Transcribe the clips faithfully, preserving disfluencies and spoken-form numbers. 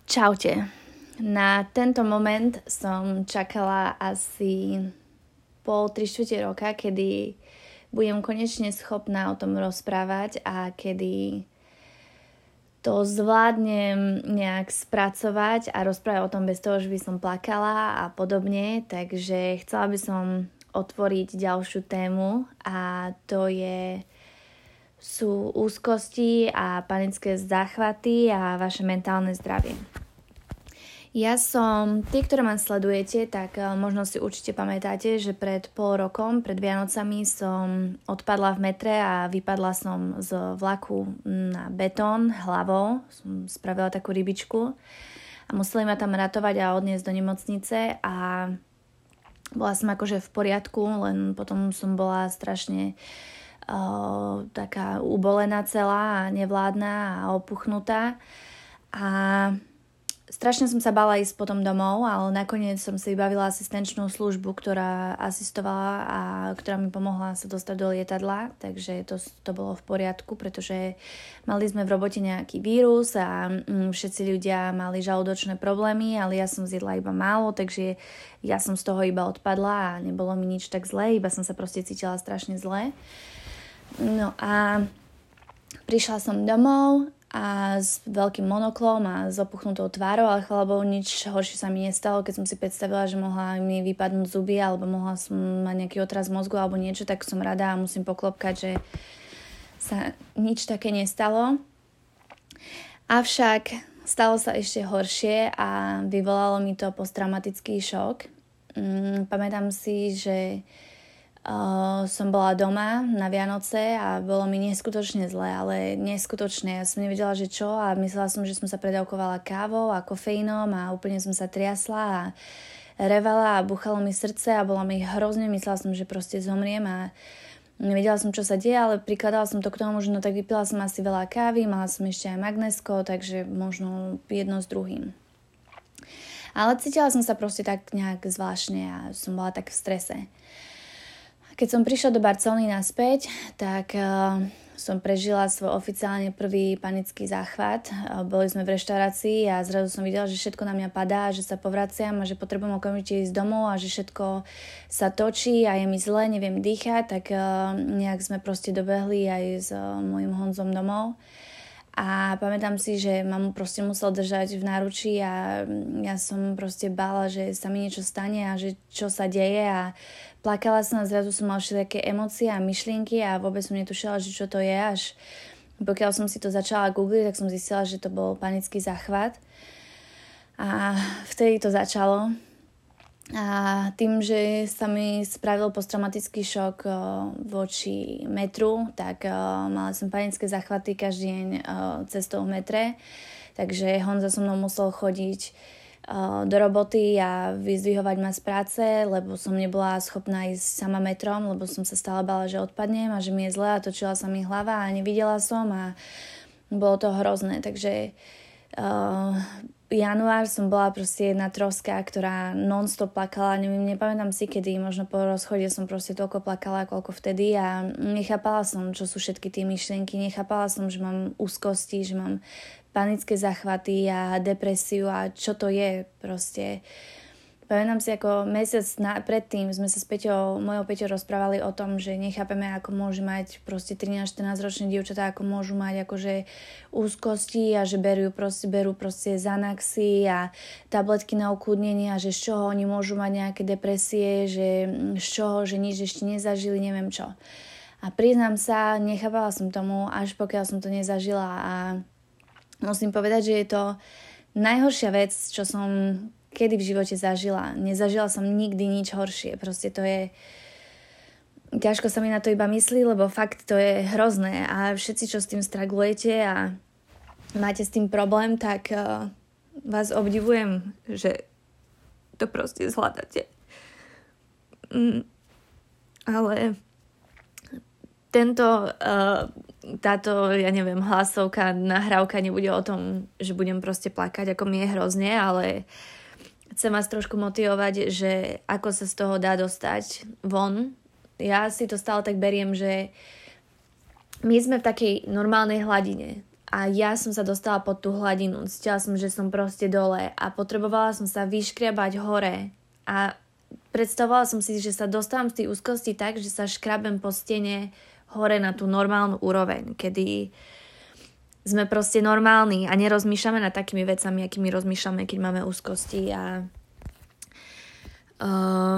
Čaute. Na tento moment som čakala asi pol, tri štvrte roka, kedy budem konečne schopná o tom rozprávať a kedy to zvládnem nejak spracovať a rozprávať o tom bez toho, že by som plakala a podobne. Takže chcela by som otvoriť ďalšiu tému a to je sú úzkosti a panické záchvaty a vaše mentálne zdravie. Ja som, tí, ktorí ma sledujete, tak možno si určite pamätáte, že pred pol rokom, pred Vianocami som odpadla v metre a vypadla som z vlaku na betón hlavou. Som spravila takú rybičku a museli ma tam ratovať a odniesť do nemocnice a bola som akože v poriadku, len potom som bola strašne Uh, taká ubolená celá a nevládna a opuchnutá a strašne som sa bála ísť potom domov, ale nakoniec som si vybavila asistenčnú službu, ktorá asistovala a ktorá mi pomohla sa dostať do lietadla, takže to, to bolo v poriadku, pretože mali sme v robote nejaký vírus a mm, všetci ľudia mali žalúdočné problémy, ale ja som zjedla iba málo, takže ja som z toho iba odpadla a nebolo mi nič tak zlé, iba som sa proste cítila strašne zle. No a prišla som domov a s veľkým monoklom a s opuchnutou tvárou, ale chvála Bohu, nič horšie sa mi nestalo. Keď som si predstavila, že mohla mi vypadnúť zuby alebo mohla som mať nejaký otraz mozgu alebo niečo, tak som rada a musím poklopkať, že sa nič také nestalo. Avšak stalo sa ešte horšie a vyvolalo mi to posttraumatický šok. Mm, pamätám si, že Uh, som bola doma na Vianoce a bolo mi neskutočne zle, ale neskutočne. Ja som nevedela, že čo a myslela som, že som sa predávkovala kávou a kofeínom a úplne som sa triasla a revala a buchalo mi srdce a bolo mi hrozne. Myslela som, že proste zomriem a nevedela som, čo sa deje, ale prikladala som to k tomu, že no tak vypila som asi veľa kávy, mala som ešte aj magnésko, takže možno jedno s druhým. Ale cítila som sa proste tak nejak zvláštne a som bola tak v strese. Keď som prišla do Barcelony naspäť, tak uh, som prežila svoj oficiálne prvý panický záchvat. Uh, boli sme v reštaurácii a zrazu som videla, že všetko na mňa padá, že sa povraciam a že potrebujem okamžite ísť domov a že všetko sa točí a je mi zle, neviem dýchať, tak uh, nejak sme proste dobehli aj s uh, mojim Honzom domov. A pamätám si, že mamu proste musel držať v náručí a ja som proste bála, že sa mi niečo stane a že čo sa deje a plakala som a zrazu som mala všetké emócie a myšlienky a vôbec som netušila, že čo to je, až pokiaľ som si to začala googliť, tak som zistila, že to bol panický záchvat a vtedy to začalo. A tým, že sa mi spravil posttraumatický šok o, voči metru, tak o, mala som panické záchvaty každý deň o, cestou v metre, takže Honza so mnou musel chodiť o, do roboty a vyzdvihovať ma z práce, lebo som nebola schopná ísť sama metrom, lebo som sa stále bála, že odpadnem a že mi je zle a točila sa mi hlava a nevidela som a bolo to hrozné, takže uh, január som bola proste jedna troska, ktorá non-stop plakala, neviem, nepamätám si kedy, možno po rozchode som proste toľko plakala, koľko vtedy a nechápala som, čo sú všetky tie myšlienky, nechápala som, že mám úzkosti, že mám panické záchvaty a depresiu a čo to je proste. Pamätám si, ako mesiac na, predtým sme sa s Peťou, mojou Peťou rozprávali o tom, že nechápeme, ako môže mať proste trinásť štrnásť ročné dievčatá, ako môžu mať akože úzkosti a že berú proste, berú proste Xanaxy a tabletky na ukludnenie a že z čoho oni môžu mať nejaké depresie, že z čoho, že nič ešte nezažili, neviem čo. A priznám sa, nechápala som tomu, až pokiaľ som to nezažila a musím povedať, že je to najhoršia vec, čo som kedy v živote zažila. Nezažila som nikdy nič horšie. Proste to je... Ťažko sa mi na to iba myslí, lebo fakt to je hrozné. A všetci, čo s tým stragglujete a máte s tým problém, tak uh, vás obdivujem, že to proste zvládate. Mm, ale tento... Uh, táto, ja neviem, hlasovka, nahrávka nebude o tom, že budem proste plakať, ako mi je hrozne, ale chcem vás trošku motivovať, že ako sa z toho dá dostať von. Ja si to stále tak beriem, že my sme v takej normálnej hladine a ja som sa dostala pod tú hladinu. Cítila som, že som proste dole a potrebovala som sa vyškriabať hore a predstavovala som si, že sa dostávam z tých úzkosti tak, že sa škrabem po stene hore na tú normálnu úroveň, kedy sme proste normálni a nerozmýšľame nad takými vecami, akými rozmýšľame, keď máme úzkosti a uh,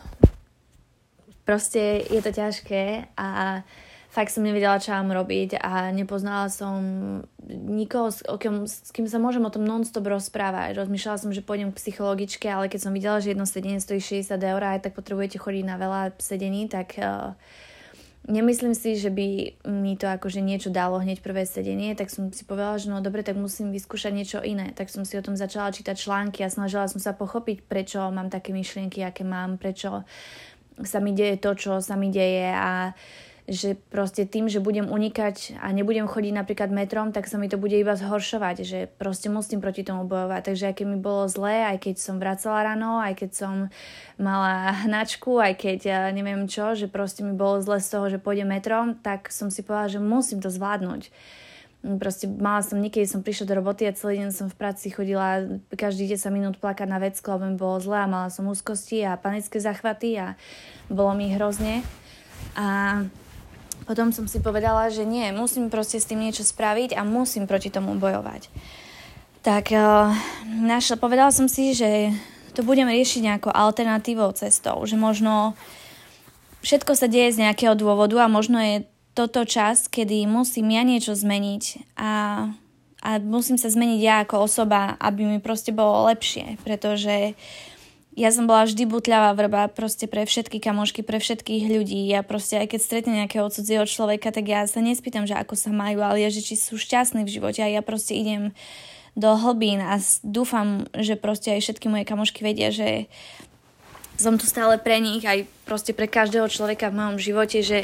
proste je to ťažké a fakt som nevedela, čo mám robiť a nepoznala som nikoho, s, kým, s kým sa môžem o tom non-stop rozprávať. Rozmýšľala som, že pôjdem k psychologičke, ale keď som videla, že jedno sedenie stojí šesťdesiat eur a aj tak potrebujete chodiť na veľa sedení, tak uh, nemyslím si, že by mi to akože niečo dalo hneď prvé sedenie, tak som si povedala, že no dobre, tak musím vyskúšať niečo iné. Tak som si o tom začala čítať články a snažila som sa pochopiť, prečo mám také myšlienky, aké mám, prečo sa mi deje to, čo sa mi deje a že proste tým, že budem unikať a nebudem chodiť napríklad metrom, tak sa mi to bude iba zhoršovať, že proste musím proti tomu bojovať. Takže aj keď mi bolo zlé, aj keď som vracala ráno, aj keď som mala hnačku, aj keď ja neviem čo, že proste mi bolo zle z toho, že pôjdem metrom, tak som si povedala, že musím to zvládnuť. Proste mala som, niekedy som prišla do roboty a celý deň som v práci chodila každý desať minút plakať na vecko, lebo mi bolo zle a mala som úzkosti a panické záchvaty a bolo mi hrozne. A potom som si povedala, že nie, musím proste s tým niečo spraviť a musím proti tomu bojovať. Tak uh, našla, povedala som si, že to budem riešiť nejakou alternatívou cestou, že možno všetko sa deje z nejakého dôvodu a možno je toto čas, kedy musím ja niečo zmeniť a, a musím sa zmeniť ja ako osoba, aby mi proste bolo lepšie, pretože ja som bola vždy butľavá vrba proste pre všetky kamošky, pre všetkých ľudí. Ja proste, aj keď stretnem nejakého cudzieho človeka, tak ja sa nespýtam, že ako sa majú, ale ja, že či sú šťastní v živote. A ja proste idem do hlbín a dúfam, že proste aj všetky moje kamošky vedia, že som tu stále pre nich, aj proste pre každého človeka v mojom živote, že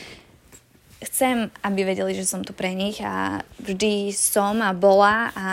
chcem, aby vedeli, že som tu pre nich a vždy som a bola a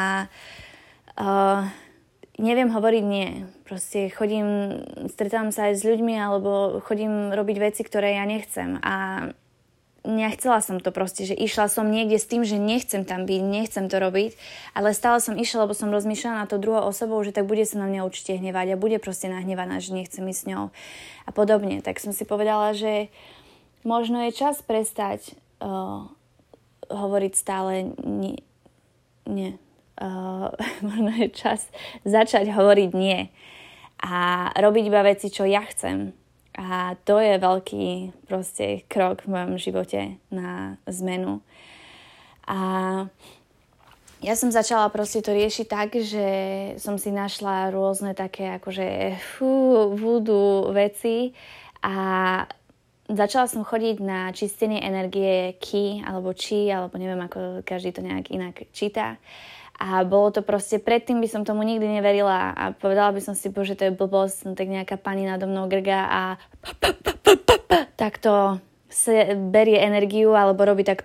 uh, neviem hovoriť nie. Proste chodím, stretávam sa aj s ľuďmi alebo chodím robiť veci, ktoré ja nechcem a nechcela som to proste, že išla som niekde s tým, že nechcem tam byť, nechcem to robiť, ale stále som išla, lebo som rozmýšľala na to druhou osobou, že tak bude sa na mňa určite hnevať a bude proste nahnevaná, že nechcem ísť s ňou a podobne. Tak som si povedala, že možno je čas prestať uh, hovoriť stále nie. nie. Uh, možno je čas začať hovoriť nie a robiť iba veci, čo ja chcem. A to je veľký proste krok v mojom živote na zmenu. A ja som začala proste to riešiť tak, že som si našla rôzne také akože fú, voodoo veci a začala som chodiť na čistenie energie Ki alebo Chi, alebo neviem, ako každý to nejak inak číta. A bolo to proste, predtým by som tomu nikdy neverila a povedala by som si, bože, to je blbosť, no tak nejaká pani nado mnou grga a takto berie energiu alebo robí tak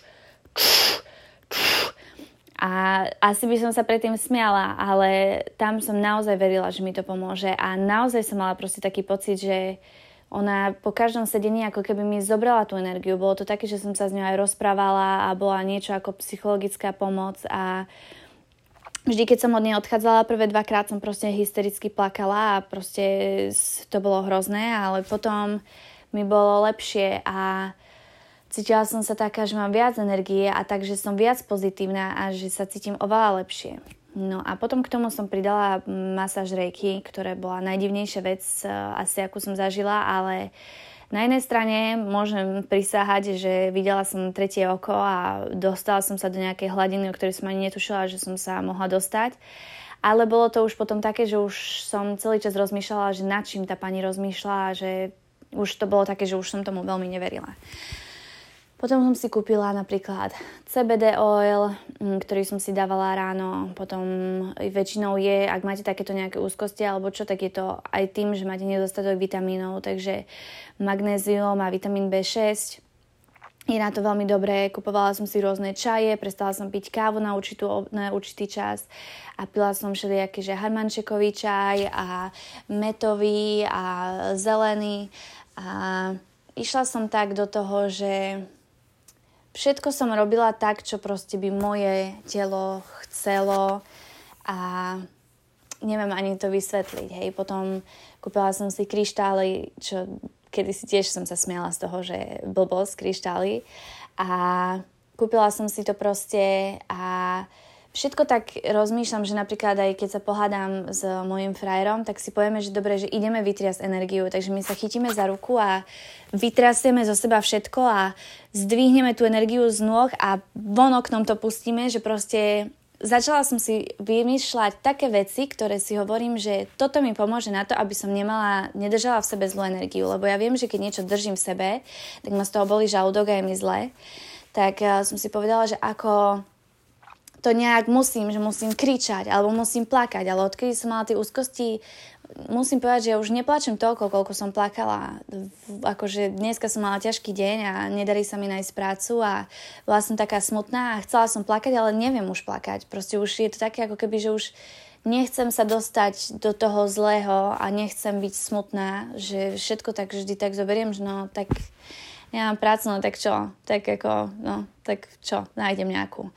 a asi by som sa predtým smiala, ale tam som naozaj verila, že mi to pomôže a naozaj som mala proste taký pocit, že ona po každom sedení ako keby mi zobrala tú energiu. Bolo to také, že som sa s ňou aj rozprávala a bola niečo ako psychologická pomoc a vždy, keď som od nej odchádzala, prvé dvakrát som proste hystericky plakala a proste to bolo hrozné, ale potom mi bolo lepšie a cítila som sa taká, že mám viac energie a takže som viac pozitívna a že sa cítim oveľa lepšie. No a potom k tomu som pridala masáž Reiki, ktorá bola najdivnejšia vec asi, akú som zažila, ale na jednej strane môžem prisahať, že videla som tretie oko a dostala som sa do nejakej hladiny, o ktorej som ani netušila, že som sa mohla dostať. Ale bolo to už potom také, že už som celý čas rozmýšľala, že nad čím tá pani rozmýšľa, že už to bolo také, že už som tomu veľmi neverila. Potom som si kúpila napríklad cé bé dé oil, ktorý som si dávala ráno. Potom väčšinou je, ak máte takéto nejaké úzkosti alebo čo, tak je to aj tým, že máte nedostatok vitamínov. Takže magnézium a vitamín bé šesť. Je na to veľmi dobré. Kupovala som si rôzne čaje, prestala som piť kávu na, určitú, na určitý čas a pila som všelijaký, že harmančekový čaj a metový a zelený. A išla som tak do toho, že všetko som robila tak, čo proste by moje telo chcelo a neviem ani to vysvetliť, hej. Potom kúpila som si kryštály, čo kedysi tiež som sa smiala z toho, že blbosť, kryštály. A kúpila som si to proste a všetko tak rozmýšľam, že napríklad aj keď sa pohádam s mojim frajerom, tak si povieme, že dobre, že ideme vytriasť energiu, takže my sa chytíme za ruku a vytrasieme zo seba všetko a zdvihneme tú energiu z nôh a von oknom to pustíme, že proste začala som si vymýšľať také veci, ktoré si hovorím, že toto mi pomôže na to, aby som nemala, nedržala v sebe zlú energiu, lebo ja viem, že keď niečo držím v sebe, tak ma z toho bolí žalúdok a je mi zle. Tak uh, som si povedala, že ako to nejak musím, že musím kričať alebo musím plakať, ale odkedy som mala tie úzkosti, musím povedať, že ja už neplačem toľko, koľko som plakala. Akože dneska som mala ťažký deň a nedarí sa mi nájsť prácu a bola som taká smutná a chcela som plakať, ale neviem už plakať. Proste už je to také, ako keby, že už nechcem sa dostať do toho zlého a nechcem byť smutná, že všetko tak vždy tak zoberiem, že no tak ja mám prácu, no tak čo? Tak ako, no tak čo? Nájdem nejakú.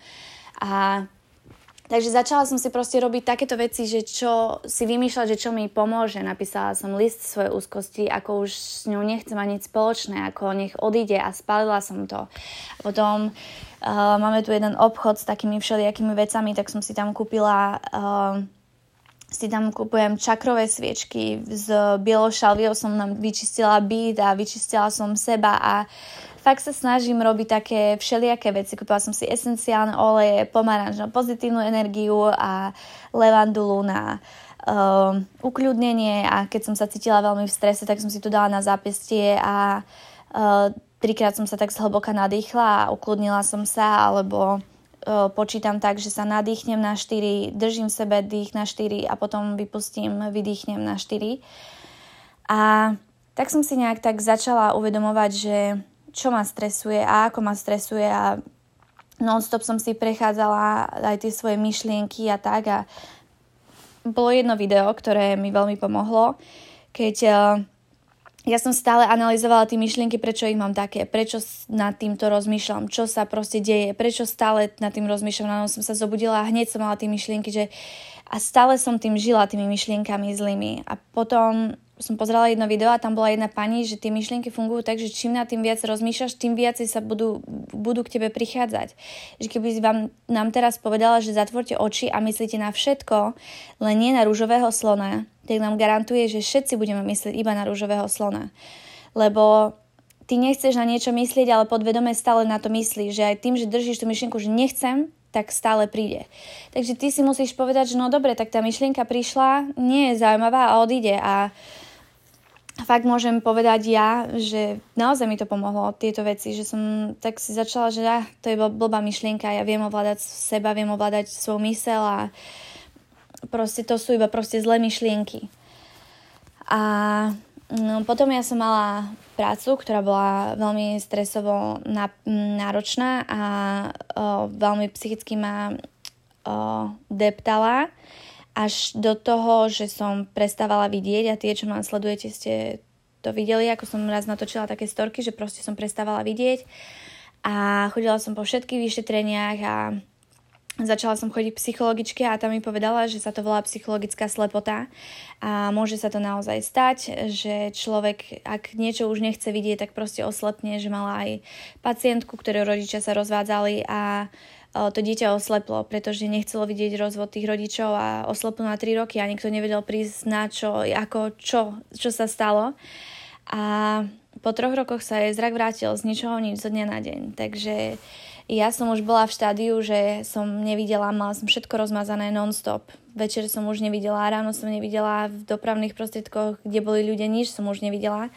A takže začala som si proste robiť takéto veci, že čo si vymýšľať, že čo mi pomôže. Napísala som list svojej úzkosti, ako už s ňou nechcem mať nič spoločné, ako nech odíde a spálila som to. A potom uh, máme tu jeden obchod s takými všelijakými vecami, tak som si tam kúpila, uh, si tam kúpujem čakrové sviečky, s bielou šalviou som nám vyčistila byt a vyčistila som seba a fakt sa snažím robiť také všelijaké veci. Kúpila som si esenciálne oleje, pomaranč na pozitívnu energiu a levandulu na uh, ukľudnenie a keď som sa cítila veľmi v strese, tak som si to dala na zápestie a uh, trikrát som sa tak zhlboka nadýchla a ukludnila som sa, alebo uh, počítam tak, že sa nadýchnem na štyri, držím v sebe dých na štyri a potom vypustím, vydýchnem na štyri. A tak som si nejak tak začala uvedomovať, že čo ma stresuje a ako ma stresuje a non-stop som si prechádzala aj tie svoje myšlienky a tak a bolo jedno video, ktoré mi veľmi pomohlo, keď uh, ja som stále analyzovala tie myšlienky, prečo ich mám také, prečo nad týmto rozmýšľam, čo sa proste deje, prečo stále nad tým rozmýšľam, ráno som sa zobudila a hneď som mala tie myšlienky, že a stále som tým žila, tými myšlienkami zlými a potom som pozerala jedno video a tam bola jedna pani, že tie myšlienky fungujú tak, že čím nad tým viac rozmýšľaš, tým viacej sa budú, budú k tebe prichádzať. Že keby vám nám teraz povedala, že zatvorte oči a myslíte na všetko, len nie na ružového slona, tak nám garantuje, že všetci budeme myslieť iba na ružového slona. Lebo ty nechceš na niečo myslieť, ale podvedome stále na to myslíš, že aj tým, že držíš tú myšlienku, že nechcem, tak stále príde. Takže ty si musíš povedať, že no dobre, tak tá myšlienka prišla, nie je zaujímavá a odíde a fakt môžem povedať ja, že naozaj mi to pomohlo, tieto veci, že som tak si začala, že ah, to je blbá myšlienka, ja viem ovládať seba, viem ovládať svoju myseľ a proste to sú iba proste zlé myšlienky. A no, potom ja som mala prácu, ktorá bola veľmi stresovo náročná a o, veľmi psychicky ma o, deptala, až do toho, že som prestávala vidieť a tie, čo ma sledujete, ste to videli, ako som raz natočila také storky, že proste som prestávala vidieť a chodila som po všetkých vyšetreniach a začala som chodiť k psychologičke a tam mi povedala, že sa to volá psychologická slepota a môže sa to naozaj stať, že človek, ak niečo už nechce vidieť, tak proste oslepne, že mala aj pacientku, ktoré rodičia sa rozvádzali a to dieťa osleplo, pretože nechcelo vidieť rozvod tých rodičov a osleplo na tri roky a nikto nevedel prísť na čo, ako čo, čo sa stalo. A po troch rokoch sa jej zrak vrátil z ničoho nič, zo dňa na deň. Takže ja som už bola v štádiu, že som nevidela, mala som všetko rozmazané non-stop. Večer som už nevidela, ráno som nevidela, v dopravných prostriedkoch, kde boli ľudia, nič som už nevidela.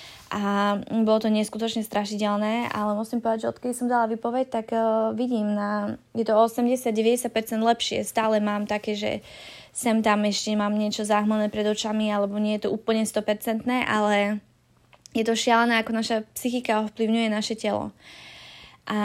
A bolo to neskutočne strašidelné, ale musím povedať, že odkedy som dala výpoveď, tak uh, vidím, na, je to osemdesiat až deväťdesiat percent lepšie. Stále mám také, že sem tam ešte mám niečo zahmlené pred očami, alebo nie je to úplne sto percent, ale je to šialené, ako naša psychika ovplyvňuje naše telo. A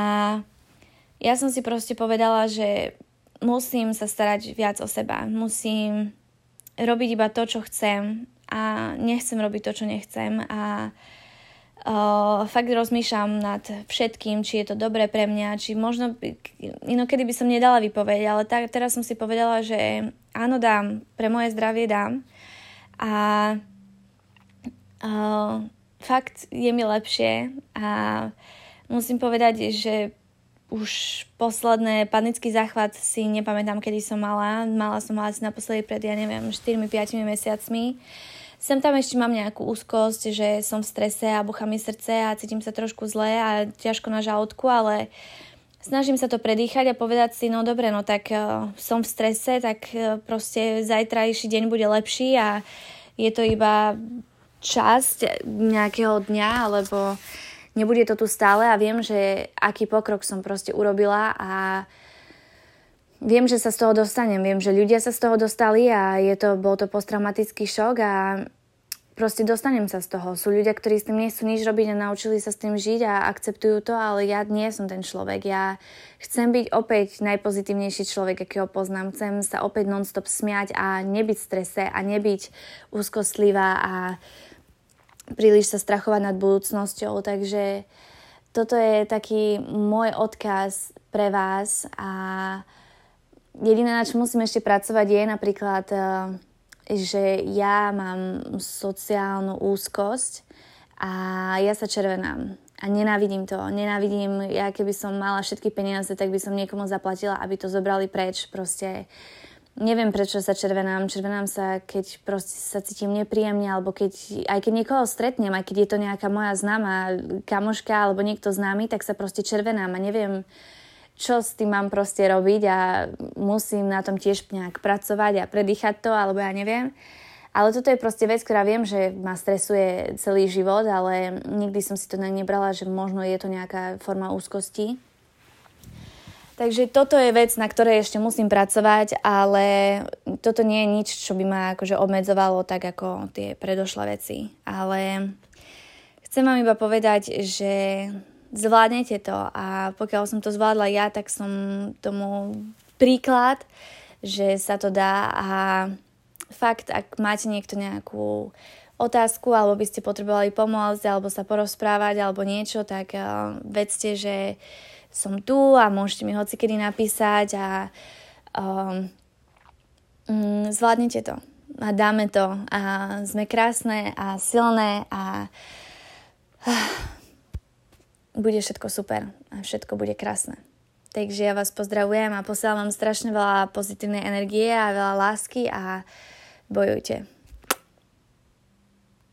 ja som si proste povedala, že musím sa starať viac o seba. Musím robiť iba to, čo chcem a nechcem robiť to, čo nechcem a Uh, fakt rozmýšľam nad všetkým, či je to dobré pre mňa, či možno inokedy by som nedala vypoveď, ale tak, teraz som si povedala, že áno, dám, pre moje zdravie dám. A uh, fakt je mi lepšie a musím povedať, že už posledné panický záchvat si nepamätám, kedy som mala. Mala som asi naposledy pred, ja neviem, štyri päť mesiacmi. Sem tam ešte mám nejakú úzkosť, že som v strese a búcha mi srdce a cítim sa trošku zle a ťažko na žalúdku, ale snažím sa to predýchať a povedať si, no dobre, no tak uh, som v strese, tak uh, proste zajtrajší deň bude lepší a je to iba časť nejakého dňa, alebo nebude to tu stále a viem, že aký pokrok som proste urobila a viem, že sa z toho dostanem, viem, že ľudia sa z toho dostali a je to, bol to posttraumatický šok a proste dostanem sa z toho. Sú ľudia, ktorí s tým nechcú nič robiť a naučili sa s tým žiť a akceptujú to, ale ja nie som ten človek. Ja chcem byť opäť najpozitívnejší človek, akého poznám. Chcem sa opäť non-stop smiať a nebyť v strese a nebyť úzkostlivá a príliš sa strachovať nad budúcnosťou. Takže toto je taký môj odkaz pre vás a jediné, na čo musím ešte pracovať, je napríklad, že ja mám sociálnu úzkosť a ja sa červenám. A nenávidím to. Nenávidím, ja keby som mala všetky peniaze, tak by som niekomu zaplatila, aby to zobrali preč. Proste neviem, prečo sa červenám. Červenám sa, keď proste sa cítim nepríjemne, alebo keď, aj keď niekoho stretnem, aj keď je to nejaká moja známa kamoška alebo niekto známy, tak sa proste červenám a neviem, čo s tým mám proste robiť a musím na tom tiež nejak pracovať a predýchať to, alebo ja neviem. Ale toto je proste vec, ktorá viem, že ma stresuje celý život, ale nikdy som si to nebrala, že možno je to nejaká forma úzkosti. Takže toto je vec, na ktorej ešte musím pracovať, ale toto nie je nič, čo by ma akože obmedzovalo tak ako tie predošlé veci. Ale chcem vám iba povedať, že zvládnete to a pokiaľ som to zvládla ja, tak som tomu príklad, že sa to dá a fakt, ak máte niekto nejakú otázku alebo by ste potrebovali pomôcť alebo sa porozprávať alebo niečo, tak uh, vedzte, že som tu a môžete mi hocikedy napísať a um, um, zvládnete to a dáme to a sme krásne a silné a uh, bude všetko super a všetko bude krásne. Takže ja vás pozdravujem a posielam vám strašne veľa pozitívnej energie a veľa lásky a bojujte.